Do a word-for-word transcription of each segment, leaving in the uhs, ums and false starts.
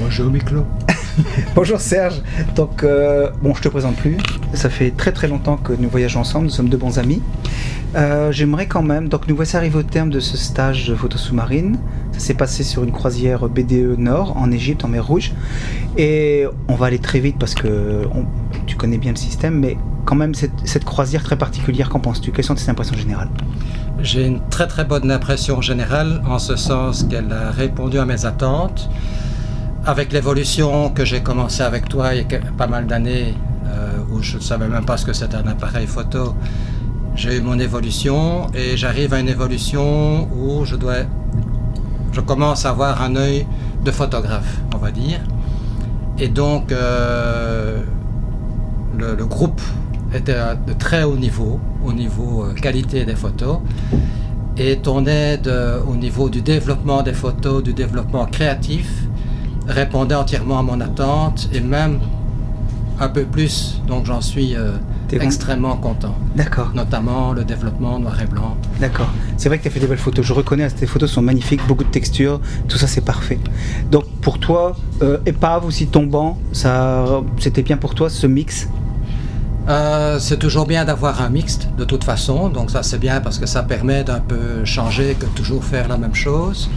Bonjour Miklo. Bonjour Serge. Donc, euh, bon, je te présente plus. Ça fait très très longtemps que nous voyageons ensemble. Nous sommes deux bons amis. Euh, J'aimerais quand même. Donc, nous voici arrivés au terme de ce stage de photo sous-marine. Ça s'est passé sur une croisière B D E Nord en Égypte, en mer Rouge. Et on va aller très vite parce que on, tu connais bien le système, mais quand même cette, cette croisière très particulière. Qu'en penses-tu? Quelles sont tes impressions générales? J'ai une très très bonne impression générale en ce sens qu'elle a répondu à mes attentes. Avec l'évolution que j'ai commencé avec toi il y a pas mal d'années, euh, où je ne savais même pas ce que c'était un appareil photo, j'ai eu mon évolution et j'arrive à une évolution où je dois, je commence à avoir un œil de photographe, on va dire. Et donc euh, le, le groupe était de très haut niveau, au niveau euh, qualité des photos. Et ton aide euh, au niveau du développement des photos, du développement créatif, répondait entièrement à mon attente et même un peu plus, donc j'en suis euh, extrêmement bon. content. D'accord. Notamment le développement noir et blanc. D'accord. C'est vrai que tu as fait des belles photos, je reconnais, tes photos sont magnifiques, beaucoup de textures, tout ça c'est parfait. Donc pour toi, euh, épave aussi tombant, ça, c'était bien pour toi ce mix? Euh, c'est toujours bien d'avoir un mixte de toute façon, donc ça c'est bien parce que ça permet d'un peu changer que toujours faire la même chose.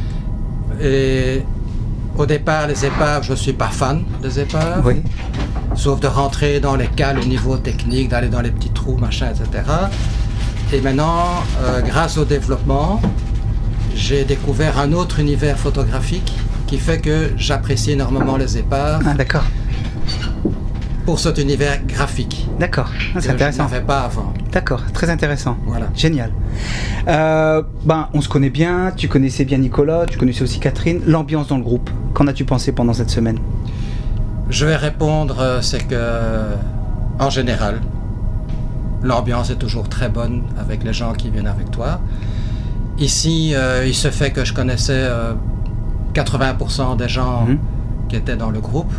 Et au départ, les épaves, je ne suis pas fan des épaves, oui. Sauf de rentrer dans les cales au niveau technique, d'aller dans les petits trous, machin, et cetera. Et maintenant, euh, grâce au développement, j'ai découvert un autre univers photographique qui fait que j'apprécie énormément les épaves. Ah, d'accord. Pour cet univers graphique. D'accord, ah, c'est intéressant. Je n'avais pas avant. D'accord, très intéressant. Voilà. Génial. Euh, ben, on se connaît bien, tu connaissais bien Nicolas, tu connaissais aussi Catherine. L'ambiance dans le groupe, qu'en as-tu pensé pendant cette semaine? Je vais répondre, c'est que, en général, l'ambiance est toujours très bonne avec les gens qui viennent avec toi. Ici, euh, il se fait que je connaissais euh, quatre-vingts pour cent des gens mmh. qui étaient dans le groupe.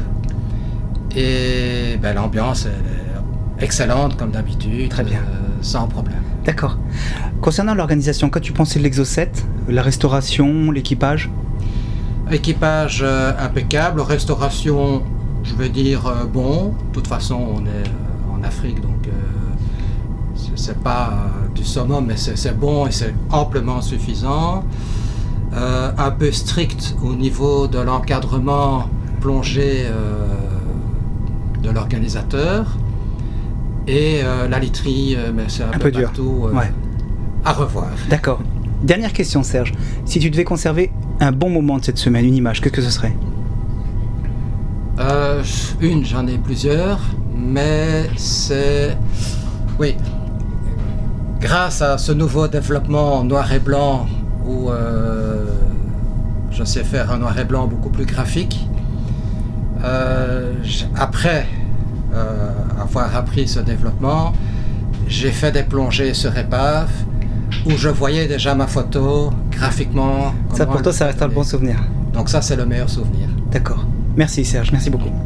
Et ben, l'ambiance est excellente comme d'habitude, très bien, euh, sans problème. D'accord. Concernant l'organisation, qu'as-tu pensé de l'Exo sept, la restauration, l'équipage? Équipage euh, impeccable, restauration, je veux dire euh, bon. De toute façon, on est euh, en Afrique, donc euh, c'est pas euh, du summum, mais c'est bon et c'est amplement suffisant. Euh, un peu strict au niveau de l'encadrement plongé. Euh, de l'organisateur et euh, la literie, euh, mais c'est un, un peu, peu dur. Partout, euh, ouais. À revoir. D'accord. Dernière question, Serge. Si tu devais conserver un bon moment de cette semaine, une image, qu'est-ce que ce serait? euh, Une, j'en ai plusieurs, mais c'est... Oui. Grâce à ce nouveau développement en noir et blanc, où euh, je sais faire un noir et blanc beaucoup plus graphique, Euh, après euh, avoir appris ce développement, j'ai fait des plongées sur épave où je voyais déjà ma photo graphiquement. Ça pour toi, ça reste un bon souvenir. Donc ça, c'est le meilleur souvenir. D'accord. Merci Serge, merci beaucoup.